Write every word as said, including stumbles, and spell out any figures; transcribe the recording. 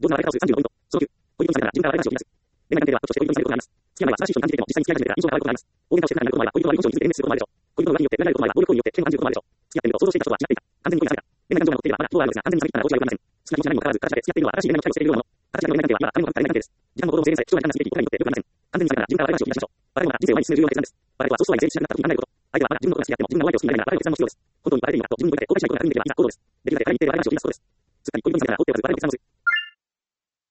上手な笑い方をするさんじゅうのポイント。そのきゅう、恋人にされたら自分から笑い話を切り出す。恋愛関係では人として恋人にされることがあります。付き合いは素晴らしい人に感じていても、実際に付き合い始めたら印象が変わることがあります。大喧嘩をして仲が良くなることもあれば、恋人の悪いことに気づいて遠慮することもあるでしょう。恋人の浮気によって恨みられることもあれば、暴力行為によって嫌悪感じることもあるでしょう。付き合ってみると想像していた人とは違っていた。完全に恋が残っている人はまだどうでもいいよって違っていた。感情が残っていればまだどうでもあるのですが、まだ希望はあるのですが、安全に探っていたらどうしようもありません。好きな気持ちがないにもかかわらず、形だけ付き合っているのは新しい恋愛の期待をしているようなもの。形だけの恋愛関係はまだ誰も分かっていない関係です。時間も行動も制限され、将来に判断すべきことによってよくありません。完全に冷めたら自分から笑い話を切り出しましょう。バレるのが人生を前に進める重要な決断です。バレるとはそう将来に成立しなくなった時に考えること。相手はまだ自分のことが好きであっても自分の悪いを好きになれないならバレる決断も必要です。本当にバレているのかと自分に向けて後悔しないことが確認できればいざ行動です。できるだけ仮に手で笑い話を切り出すことです。すっかり恋人にされたら放っておかずバレる決断をする。